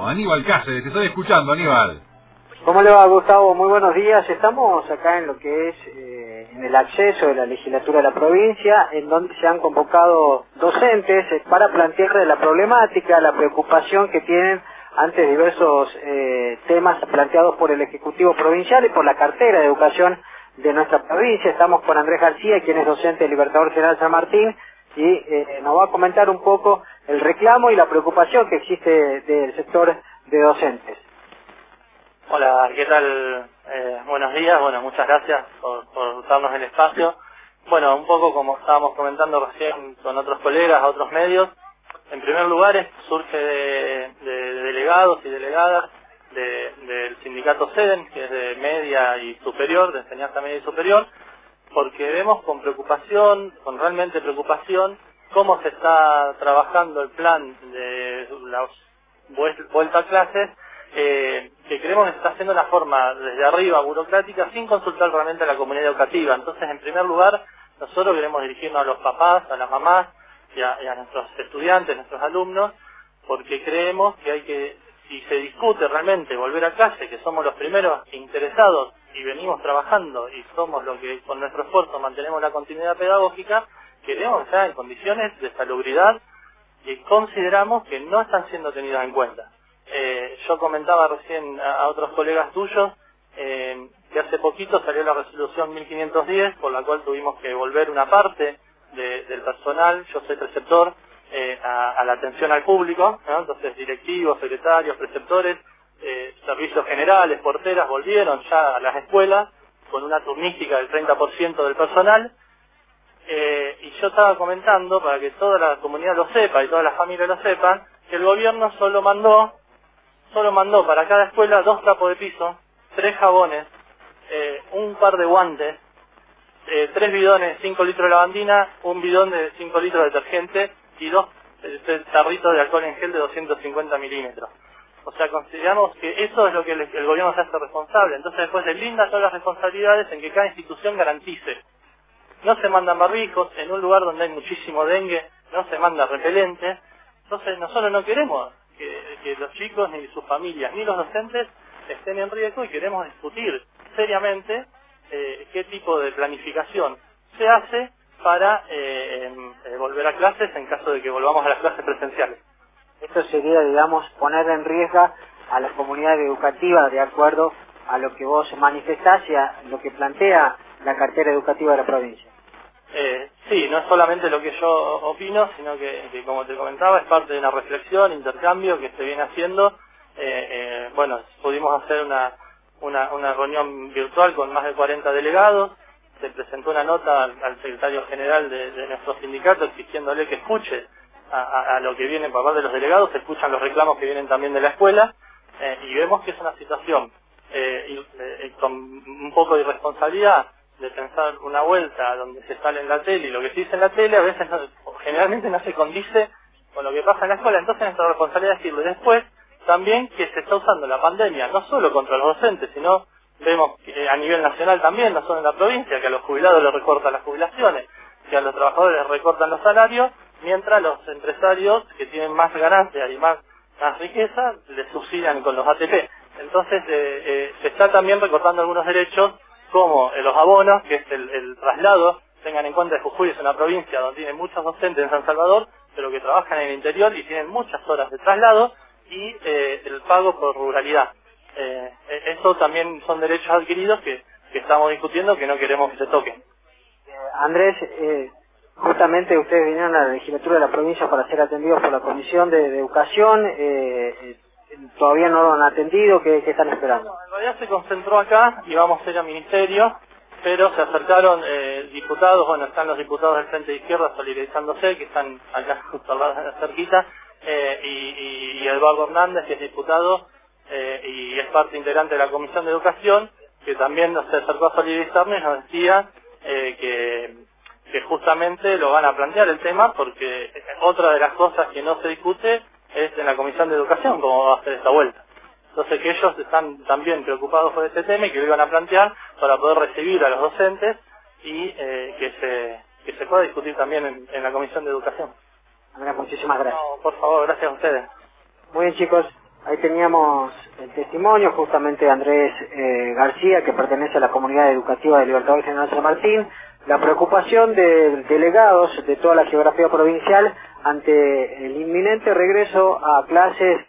Aníbal Cáceres, te estoy escuchando, Aníbal. ¿Cómo le va, Gustavo? Muy buenos días. Estamos acá en lo que es en el acceso de la legislatura de la provincia, en donde se han convocado docentes para plantearle la problemática, la preocupación que tienen ante diversos temas planteados por el Ejecutivo Provincial y por la cartera de educación de nuestra provincia. Estamos con Andrés García, quien es docente del Libertador General San Martín, y nos va a comentar un poco el reclamo y la preocupación que existe del sector de docentes. Hola, ¿qué tal? Buenos días, bueno, muchas gracias por darnos el espacio. Bueno, un poco como estábamos comentando recién con otros colegas, otros medios, en primer lugar surge de delegados y delegadas del sindicato SEDEN, que es de media y superior, de enseñanza media y superior, porque vemos con preocupación, con realmente preocupación, cómo se está trabajando el plan de la vuelta a clases, que creemos que se está haciendo de una forma desde arriba, burocrática, sin consultar realmente a la comunidad educativa. Entonces, en primer lugar, nosotros queremos dirigirnos a los papás, a las mamás y a nuestros estudiantes, nuestros alumnos, porque creemos que hay que, si se discute realmente volver a clase, que somos los primeros interesados y venimos trabajando y somos los que con nuestro esfuerzo mantenemos la continuidad pedagógica, queremos estar en condiciones de salubridad que consideramos que no están siendo tenidas en cuenta. Yo comentaba recién a otros colegas tuyos que hace poquito salió la resolución 1510, por la cual tuvimos que volver una parte del personal, yo soy preceptor, a la atención al público, ¿no? Entonces directivos, secretarios, preceptores, servicios generales, porteras, volvieron ya a las escuelas con una turnística del 30% del personal. Y yo estaba comentando, para que toda la comunidad lo sepa y todas las familias lo sepan, que el gobierno solo mandó para cada escuela 2 trapos de piso, 3 jabones, un par de guantes, 3 bidones de 5 litros de lavandina, un bidón de 5 litros de detergente y 2 tarritos de alcohol en gel de 250 milímetros. O sea, consideramos que eso es lo que el gobierno se hace responsable. Entonces después deslinda todas las responsabilidades en que cada institución garantice. No se mandan barbijos, en un lugar donde hay muchísimo dengue, no se manda repelente. Entonces nosotros no queremos que los chicos, ni sus familias, ni los docentes estén en riesgo, y queremos discutir seriamente qué tipo de planificación se hace para volver a clases en caso de que volvamos a las clases presenciales. Esto sería, digamos, poner en riesgo a la comunidad educativa de acuerdo a lo que vos manifestás y a lo que plantea la cartera educativa de la provincia. Sí, no es solamente lo que yo opino, sino que como te comentaba, es parte de una reflexión, intercambio que se viene haciendo. Bueno, pudimos hacer una reunión virtual con más de 40 delegados. Se presentó una nota al secretario general de nuestro sindicato exigiéndole que escuche a lo que viene por parte de los delegados, se escuchan los reclamos que vienen también de la escuela, y vemos que es una situación con un poco de irresponsabilidad de pensar una vuelta donde se sale en la tele, y lo que se dice en la tele a veces generalmente no se condice con lo que pasa en la escuela. Entonces nuestra responsabilidad es decirlo. Después también que se está usando la pandemia no solo contra los docentes, sino vemos que a nivel nacional también, no solo en la provincia, que a los jubilados les recortan las jubilaciones, que a los trabajadores les recortan los salarios, mientras los empresarios que tienen más ganancias y más riqueza les subsidian con los ATP. Entonces se está también recortando algunos derechos, como los abonos, que es el traslado. Tengan en cuenta que Jujuy es una provincia donde tienen muchos docentes en San Salvador, pero que trabajan en el interior y tienen muchas horas de traslado, y el pago por ruralidad. Eso también son derechos adquiridos que estamos discutiendo, que no queremos que se toquen. Andrés, justamente ustedes vinieron a la legislatura de la provincia para ser atendidos por la Comisión de Educación. ¿Todavía no lo han atendido? ¿Qué están esperando? No, en realidad se concentró acá y vamos a ir al ministerio, pero se acercaron diputados. Bueno, están los diputados del Frente de Izquierda solidarizándose, que están acá justo al lado, cerquita, y Eduardo Hernández, que es diputado y es parte integrante de la Comisión de Educación, que también se acercó a solidarizarnos y nos decía que justamente lo van a plantear el tema, porque otra de las cosas que no se discute es en la Comisión de Educación cómo va a hacer esta vuelta. Entonces que ellos están también preocupados por este tema y que lo iban a plantear para poder recibir a los docentes y que se pueda discutir también en la Comisión de Educación. Andrés, muchísimas gracias. No, por favor, gracias a ustedes. Muy bien, chicos. Ahí teníamos el testimonio justamente de Andrés García, que pertenece a la comunidad educativa de Libertador General San Martín, la preocupación de delegados de toda la geografía provincial ante el inminente regreso a clases